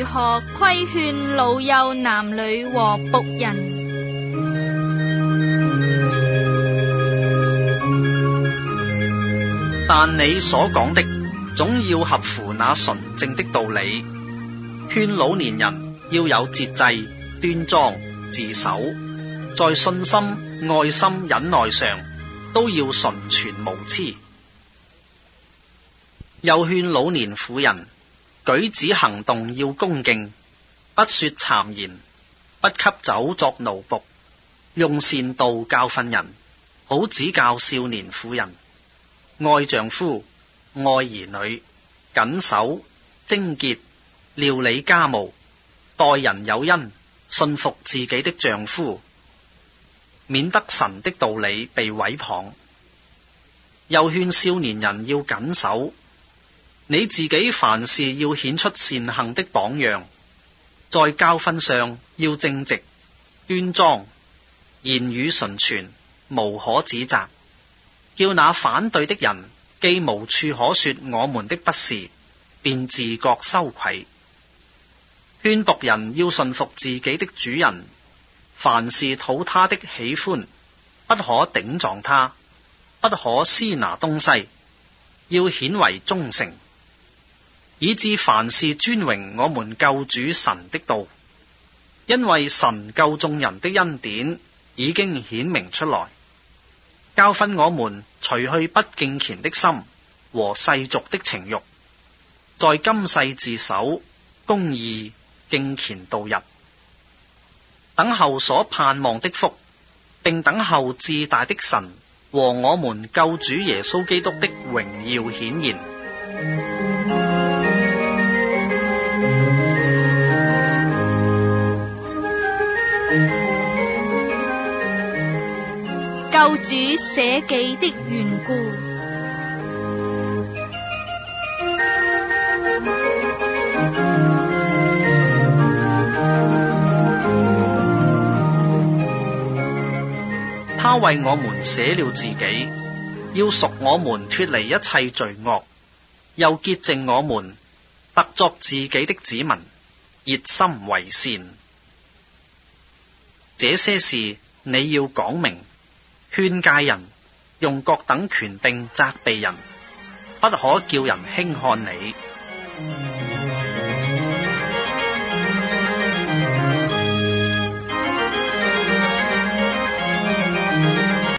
何規勸老幼男女和僕人。 但你所講的總要合乎那純正的道理，勸老年人要有節制、端莊、自守，在信心、愛心、忍耐上都要純全無疵。又勸老年婦人舉止行動要恭敬，不說讒言，不給酒作奴僕，用善道教訓人，好指教少年婦人。愛丈夫，愛兒女，謹守、貞潔，料理家務，待人有恩，信服自己的丈夫，免得神的道理被毀謗。又勸少年人要謹守，你自己凡事要顯出善行的榜樣，在教訓上要正直、端莊，言語純全，無可指責，叫那反對的人既無處可說我們的不是，便自覺羞愧。勸僕人要順服自己的主人，凡事討他的喜歡，不可頂撞他，不可私拿東西，要顯為忠誠，以致凡事尊榮我們救主神的道。因為神救眾人的恩典已經顯明出來，教訓我們除去不敬虔的心和世俗的情慾，在今世自守，公義敬虔度日，等候所盼望的福，並等候至大的神和我們救主耶穌基督的榮耀顯現。 救主捨己的緣故。 他為我們捨了自己，要贖我們脫離一切罪惡，又潔淨我們，特作自己的子民，熱心為善。這些事你要講明，勸誡人，用各等權柄責備人，不可叫人輕看你。